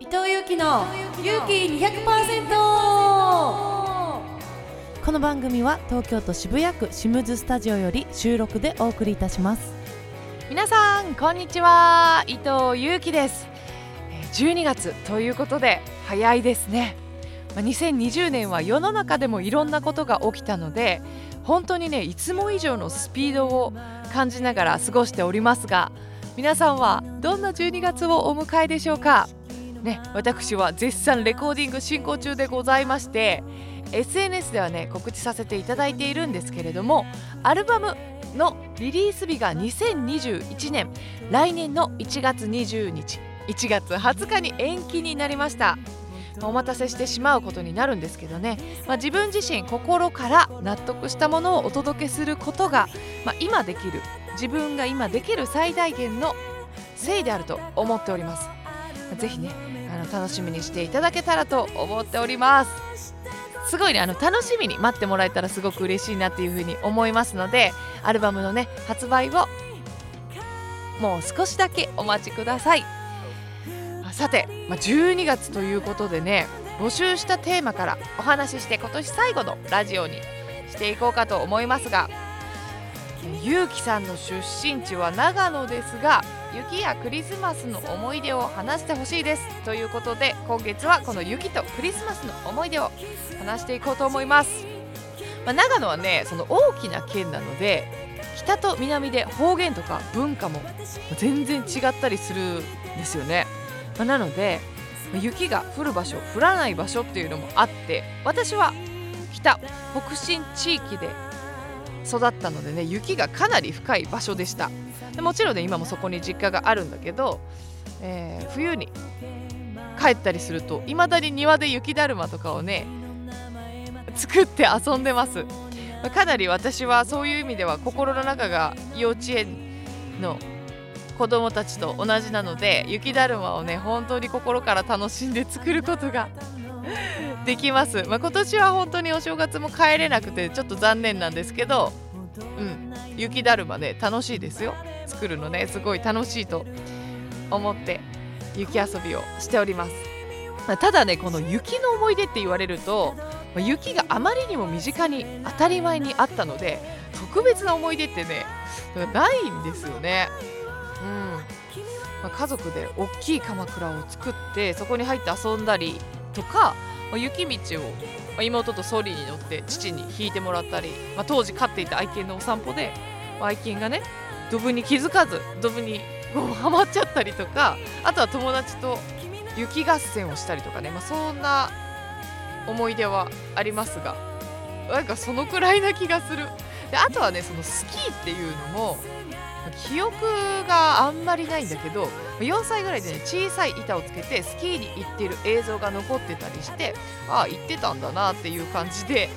伊藤祐希の勇気 200%。 この番組は東京都渋谷区シムズスタジオより収録でお送りいたします。 皆さんこんにちは、伊藤祐希です。12月ということで早いですね。2020年は世の中でもいろんなことが起きたので、本当にね、いつも以上のスピードを感じながら過ごしておりますが、皆さんはどんな12月をお迎えでしょうかね。私は絶賛レコーディング進行中でございまして、 SNS ではね告知させていただいているんですけれども、アルバムのリリース日が2021年来年の1月20日1月20日に延期になりました。お待たせしてしまうことになるんですけどね、自分自身心から納得したものをお届けすることが、今できる、自分が今できる最大限の誠意であると思っております。ぜひね楽しみにしていただけたらと思っております。すごいね楽しみに待ってもらえたらすごく嬉しいなっていうふうに思いますので、アルバムのね発売をもう少しだけお待ちください。さて、12月ということでね、募集したテーマからお話しして今年最後のラジオにしていこうかと思いますが、ゆうきさんの出身地は長野ですが、雪やクリスマスの思い出を話してほしいですということで、今月はこの雪とクリスマスの思い出を話していこうと思います。長野はねその大きな県なので、北と南で方言とか文化も全然違ったりするんですよね。なので雪が降る場所降らない場所っていうのもあって、私は北信地域で育ったのでね、雪がかなり深い場所でした。でもちろんね今もそこに実家があるんだけど、冬に帰ったりするといまだに庭で雪だるまとかをね作って遊んでます。かなり私はそういう意味では心の中が幼稚園の子供たちと同じなので、雪だるまをね本当に心から楽しんで作ることができます。今年は本当にお正月も帰れなくてちょっと残念なんですけど、雪だるまね楽しいですよ。作るのねすごい楽しいと思って雪遊びをしております。ただねこの雪の思い出って言われると、雪があまりにも身近に当たり前にあったので、特別な思い出ってねないんですよね。家族で大きい鎌倉を作ってそこに入って遊んだりとか、雪道を妹とソリに乗って父に引いてもらったり、当時飼っていた愛犬のお散歩で愛犬がねドブに気づかずドブにはまっちゃったりとか、あとは友達と雪合戦をしたりとかね、そんな思い出はありますが、なんかそのくらいな気がする。であとはねそのスキーっていうのも記憶があんまりないんだけど、4歳ぐらいでね小さい板をつけてスキーに行っている映像が残ってたりして、行ってたんだなっていう感じで、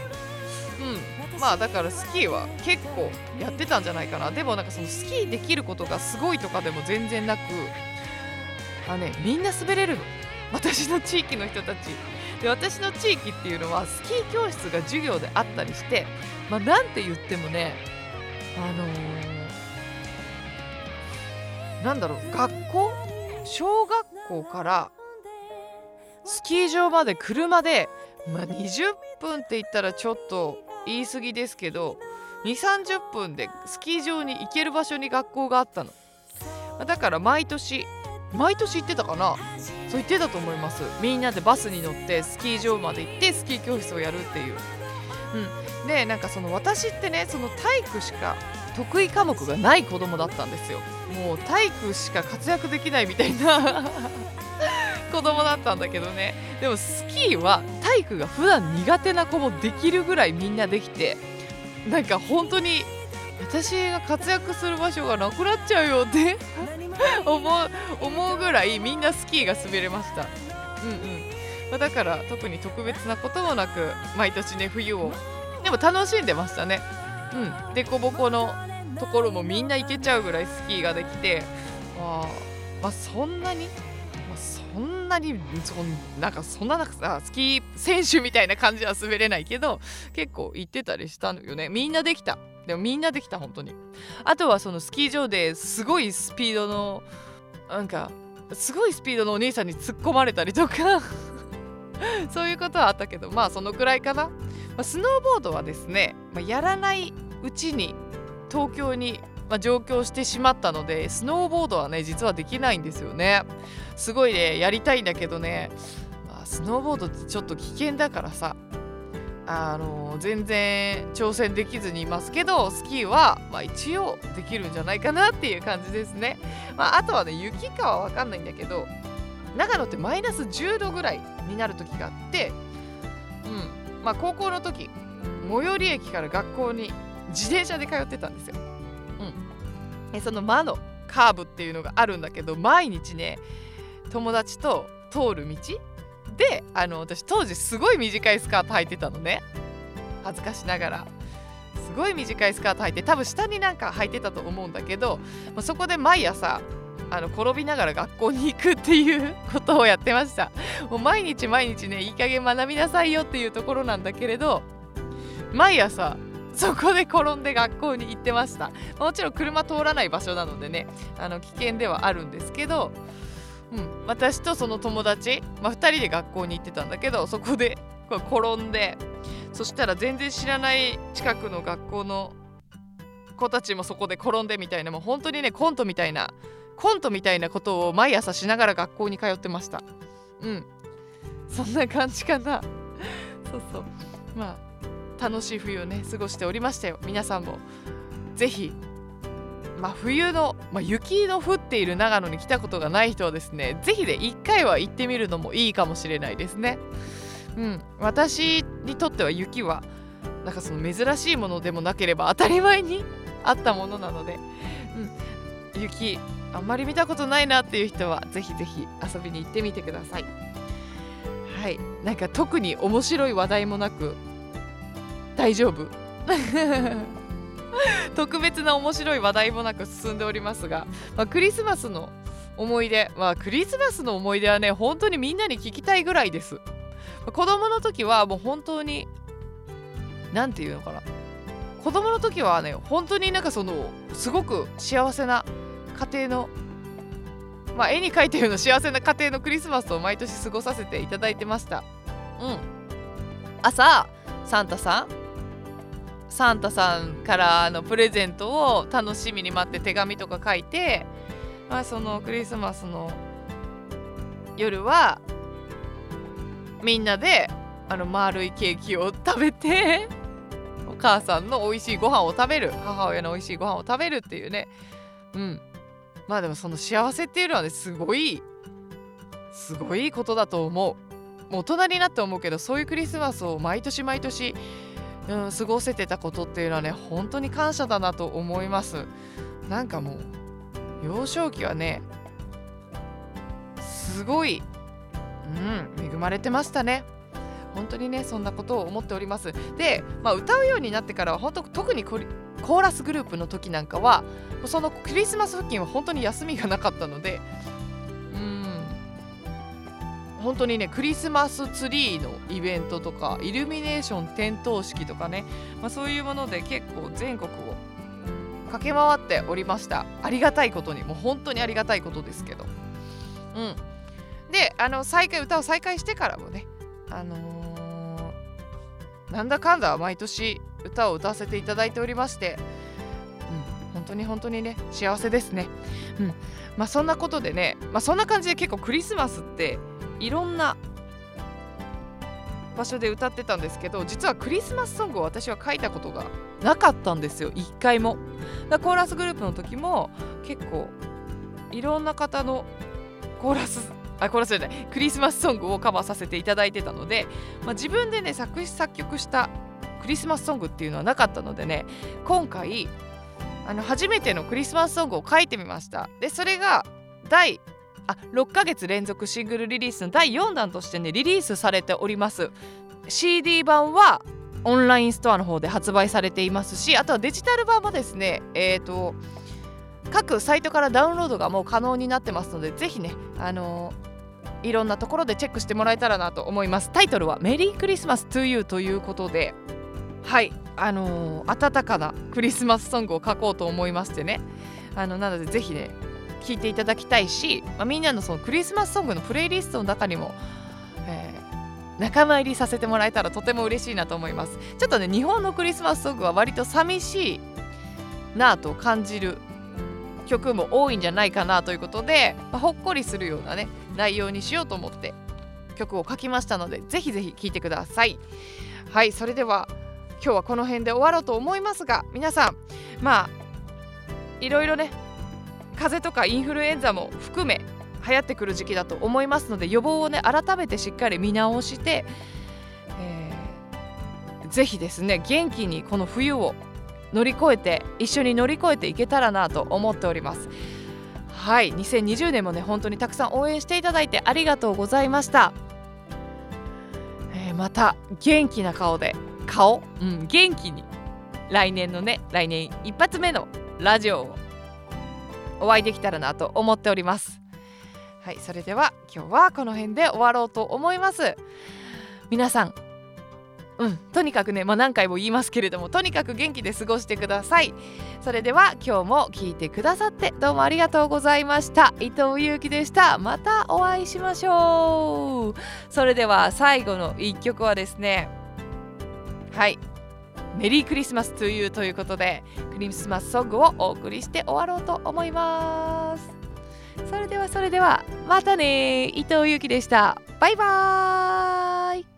だからスキーは結構やってたんじゃないかな。でもなんかそのスキーできることがすごいとかでも全然なく、みんな滑れるの、私の地域の人たちで。私の地域っていうのはスキー教室が授業であったりして、なんて言ってもね学校小学校からスキー場まで車で、20分って言ったらちょっと言い過ぎですけど 2,30 分でスキー場に行ける場所に学校があったの。だから毎年行ってたかな。そう言ってたと思います。みんなでバスに乗ってスキー場まで行ってスキー教室をやるっていう。でなんかその私ってねその体育しか得意科目がない子供だったんですよ。もう体育しか活躍できないみたいな子供だったんだけどね。でもスキーは体育が普段苦手な子もできるぐらいみんなできて、なんか本当に私が活躍する場所がなくなっちゃうよって思うぐらいみんなスキーが滑れました。だから特に特別なこともなく毎年ね冬をでも楽しんでましたね。でこぼこのところもみんな行けちゃうぐらいスキーができて、そんなになんかそんなスキー選手みたいな感じは滑れないけど結構行ってたりしたのよね。みんなできた。でもみんなできた本当に。あとはそのスキー場ですごいスピードのなんかすごいスピードのお兄さんに突っ込まれたりとかそういうことはあったけど、まあそのくらいかな。スノーボードはですね、やらないうちに東京に上京してしまったので、スノーボードはね実はできないんですよね。すごいねやりたいんだけどね、スノーボードってちょっと危険だからさ、全然挑戦できずにいますけど、スキーは一応できるんじゃないかなっていう感じですね。あとはね雪かは分かんないんだけど、長野ってマイナス10度ぐらいになる時があって、高校の時最寄り駅から学校に自転車で通ってたんですよ。その魔のカーブっていうのがあるんだけど、毎日ね友達と通る道で、私当時すごい短いスカート履いてたのね。恥ずかしながらすごい短いスカート履いて、多分下になんか履いてたと思うんだけど、そこで毎朝転びながら学校に行くっていうことをやってました。もう毎日ねいい加減学びなさいよっていうところなんだけれど、毎朝そこで転んで学校に行ってました。もちろん車通らない場所なのでね危険ではあるんですけど、私とその友達、2人で学校に行ってたんだけど、そこで転んで、そしたら全然知らない近くの学校の子たちもそこで転んでみたいな、もう本当にねコントみたいなことを毎朝しながら学校に通ってました。そんな感じかな。そう楽しい冬をね過ごしておりましたよ。皆さんもぜひ冬の、雪の降っている長野に来たことがない人はですね、ぜひ一回は行ってみるのもいいかもしれないですね。私にとっては雪はなんかその珍しいものでもなければ当たり前にあったものなので、雪あんまり見たことないなっていう人はぜひぜひ遊びに行ってみてください。なんか特に面白い話題もなく大丈夫特別な面白い話題もなく進んでおりますが、クリスマスの思い出、クリスマスの思い出はね本当にみんなに聞きたいぐらいです。子供の時はもう本当になんていうのかな、子供の時はね本当になんかそのすごく幸せな家庭の、絵に描いたような幸せな家庭のクリスマスを毎年過ごさせていただいてました。朝サンタさんからプレゼントを楽しみに待って手紙とか書いて、そのクリスマスの夜はみんなで丸いケーキを食べて、お母さんの美味しいご飯を食べる、母親の美味しいご飯を食べるっていうね。でもその幸せっていうのはねすごいことだと思う。もう大人になって思うけど、そういうクリスマスを毎年過ごせてたことっていうのはね本当に感謝だなと思います。なんかもう幼少期はねすごい、恵まれてましたね。本当にねそんなことを思っております。で、歌うようになってからは本当特にコーラスグループの時なんかはそのクリスマス付近は本当に休みがなかったので、本当にねクリスマスツリーのイベントとかイルミネーション点灯式とかね、そういうもので結構全国を駆け回っておりました。ありがたいことに、もう本当にありがたいことですけど、で歌を再開してからもねなんだかんだ毎年歌を歌わせていただいておりまして、本当にね幸せですね。そんなことでね、そんな感じで結構クリスマスっていろんな場所で歌ってたんですけど、実はクリスマスソングを私は書いたことがなかったんですよ、一回も。コーラスグループの時も結構いろんな方のクリスマスソングをカバーさせていただいてたので、自分でね作詞作曲したクリスマスソングっていうのはなかったのでね、今回初めてのクリスマスソングを書いてみました。でそれが6ヶ月連続シングルリリースの第4弾としてねリリースされております。 CD 版はオンラインストアの方で発売されていますし、あとはデジタル版もですね各サイトからダウンロードがもう可能になってますので、ぜひねいろんなところでチェックしてもらえたらなと思います。タイトルはメリークリスマス to you ということで、温かなクリスマスソングを書こうと思いましてね、なのでぜひね聴いていただきたいし、みんなのそのクリスマスソングのプレイリストの中にも、仲間入りさせてもらえたらとても嬉しいなと思います。ちょっとね、日本のクリスマスソングは割と寂しいなと感じる曲も多いんじゃないかなということで、ほっこりするようなね内容にしようと思って曲を書きましたので、ぜひぜひ聴いてください。はい、それでは今日はこの辺で終わろうと思いますが、皆さんいろいろね、風邪とかインフルエンザも含め流行ってくる時期だと思いますので、予防をね改めてしっかり見直して、ぜひですね元気にこの冬を一緒に乗り越えていけたらなと思っております。はい、2020年もね本当にたくさん応援していただいてありがとうございました。また元気な元気に来年一発目のラジオをお会いできたらなと思っております。はい、それでは今日はこの辺で終わろうと思います。皆さん、とにかくね、何回も言いますけれども、とにかく元気で過ごしてください。それでは今日も聞いてくださってどうもありがとうございました。伊藤ゆうきでした。またお会いしましょう。それでは最後の一曲はですね、メリークリスマストゥーユーということで、クリスマスソングをお送りして終わろうと思います。それではまたね。伊藤ゆうきでした。バイバーイ。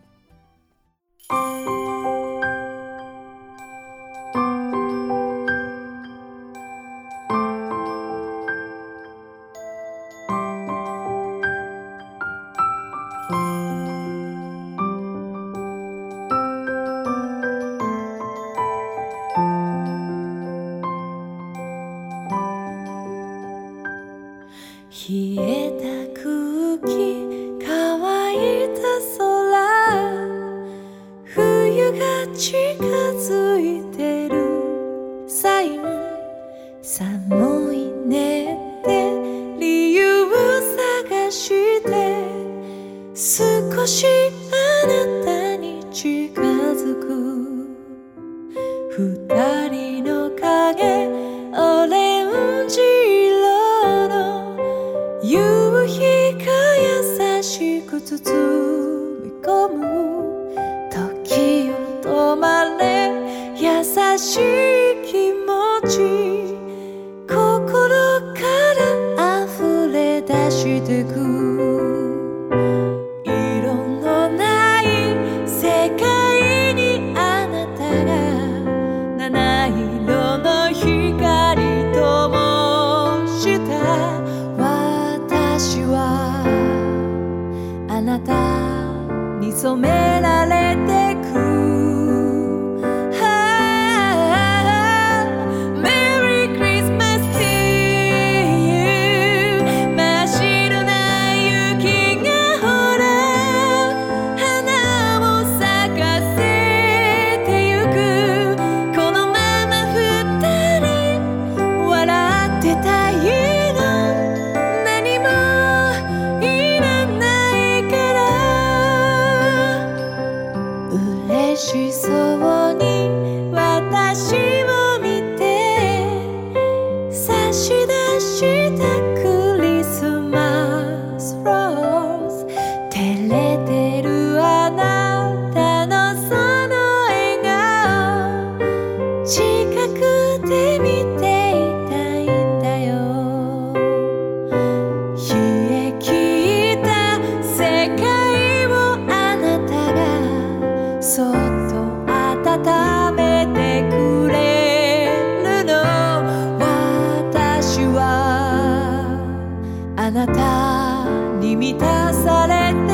冷えた空気、乾いた空、冬が近づいてるサイン、寒いねって理由探して少しあなたに近づく、二人の影、オレンジ色の夕日が優しく包み込む、時を止まれ、優しい気持ち、心から溢れ出してく、色のない世界にあなたが七色の光ともした。私はあなたに染められてく。嬉しそうに私を見て差し出したクリスマスローズ、照れてるあなたのその笑顔、近くで見ていたいんだよ。冷え切った世界をあなたがそっと温めてくれるの。私はあなたに満たされて